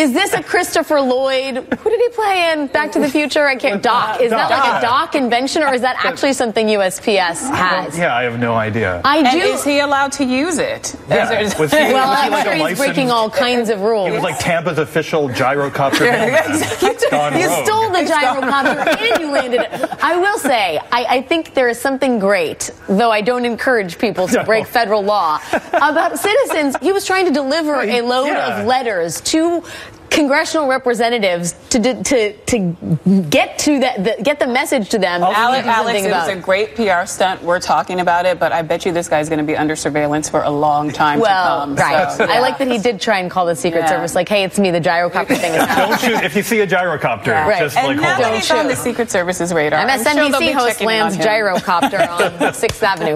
Is this a Christopher Lloyd? Who did he play in Back to the Future? I can't. Doc. Is that like a Doc invention, or is that actually something USPS has? Yeah, I have no idea. I do. Is he allowed to use it? Yeah. Was he I'm like sure a he's breaking all kinds of rules. He was like Tampa's official gyrocopter. You stole the gyrocopter and you landed it. I will say, I think there is something great, though I don't encourage people to break federal law, about citizens. He was trying to deliver a load of letters to congressional representatives to get to get the message to them. Alex, it was a great PR stunt. We're talking about it, but I bet you this guy's going to be under surveillance for a long time to come. Right. So, I like that he did try and call the Secret Service, like, hey, it's me, the gyrocopter thing is happening. Don't shoot if you see a gyrocopter. Right. Just and like now hold that on. he's on the Secret Service's radar, MSNBC host lands gyrocopter on 6th Avenue.